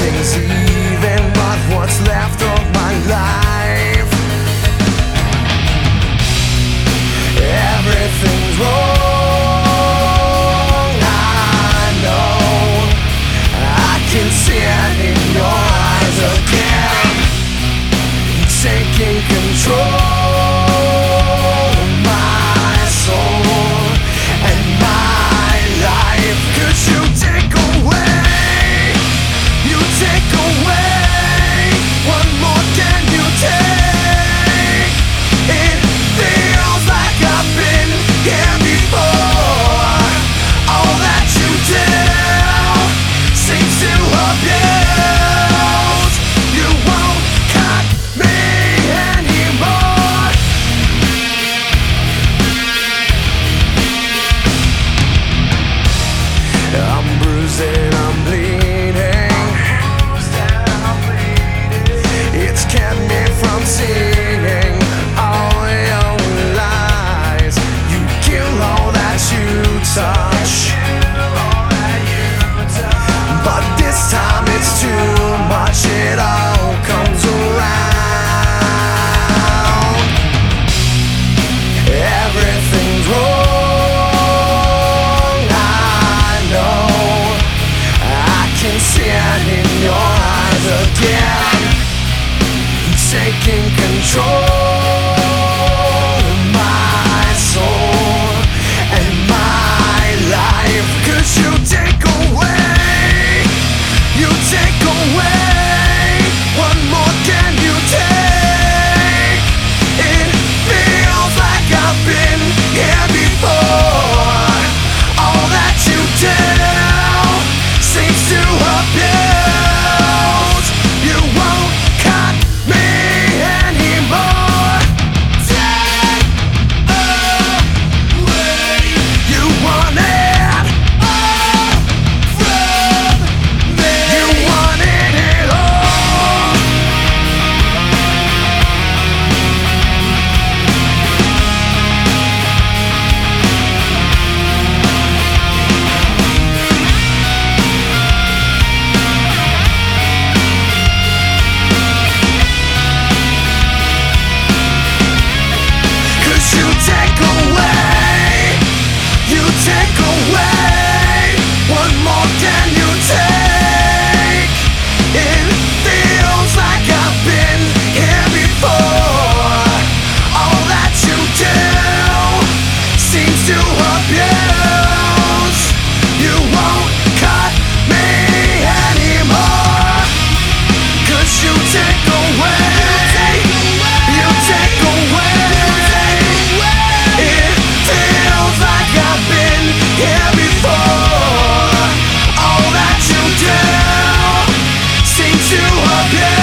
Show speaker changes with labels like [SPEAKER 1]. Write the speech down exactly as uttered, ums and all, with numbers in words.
[SPEAKER 1] nothing's even but what's left of my life. Everything's wrong, I know. I can see it in your eyes again, taking control of my soul and my life. 'Cause you take away, you take away. What more can you take? It feels like I've been here before. All that you do seems to abuse. You won't cut me anymore. I'm bruised and I'm bleeding. It's kept me from seeing all your lies. You kill all that you touch, but this time it's too much. It all comes around. Everything's wrong, I know. I can see it in your eyes again, taking control of my soul and my life. 'Cause you take away, you take away. What more can you take? It feels like I've been here before. All that you do seems to abuse. You won't cut me anymore. Take away. You want it all from me. You wanted it all. Cause you take away, you take away. What more can you take? It feels like I've been here before. All that you do seems to abuse. You won't cut me anymore. 'Cause you take away, you take away. It feels like I've been here before. All that you do seems to abuse.